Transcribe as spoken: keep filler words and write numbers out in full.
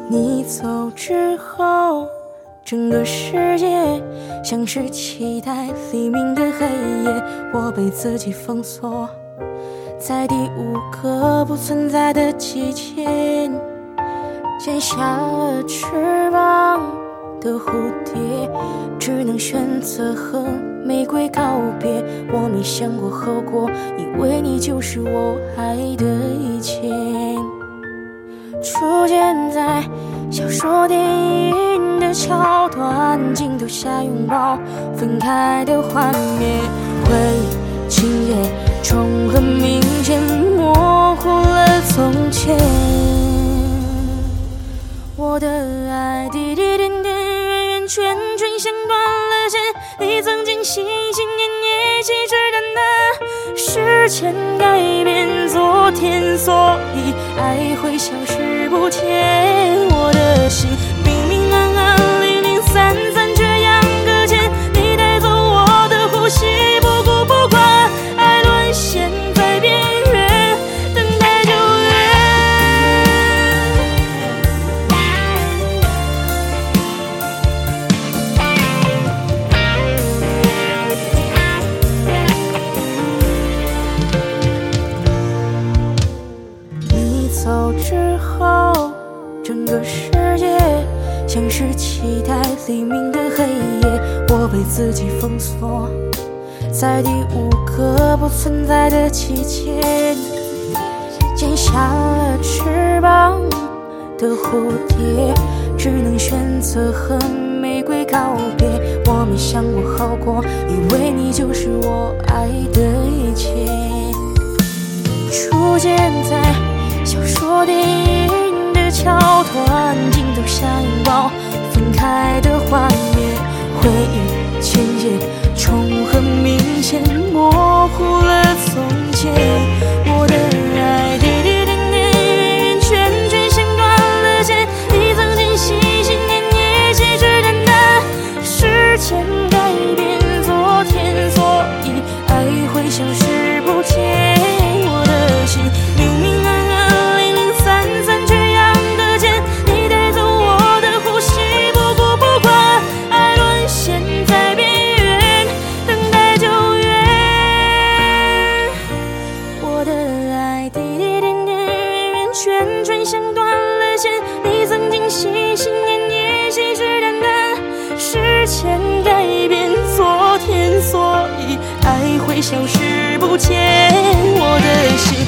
你走之后，整个世界像是期待黎明的黑夜，我被自己封锁在第五个不存在的季节，剪下了翅膀的蝴蝶，只能选择和玫瑰告别。我没想过后果，以为你就是我爱的一切。出现在小说电影的桥段，镜头下拥抱分开的画面，回忆情节重合明显，模糊了从前。我的爱滴滴点点圆圆圈圈像断了线，你曾经心心念念细致淡淡，时间改变昨天，所以爱会消失不见。我的心明明暗暗零零散散，却样搁浅，你带走我的呼吸，不顾不管，爱沦陷在边缘，等待救援。你走之后，整个世界像是期待黎明的黑夜，我被自己封锁在第五个不存在的季节，剪下了翅膀的蝴蝶，只能选择和玫瑰告别。我没想过后果，以为你就是我爱的一切。出现在小说电影的桥段，镜头下拥抱分开的画面，回忆情节重合明显，模糊了从前。我的爱滴滴点点圆圆圈圈像断了线，你曾经心心念念细致淡淡，时间改变昨天，所以爱会消失不见。我的心明明暗暗零零散散，却样搁浅，你带走我的呼吸，不顾不管，爱沦陷在边缘，等待救援。我的爱滴滴点点圆圆圈圈像断了线，你曾经心心念念细致淡淡，时间改变昨天，所以爱会消失不见。我的心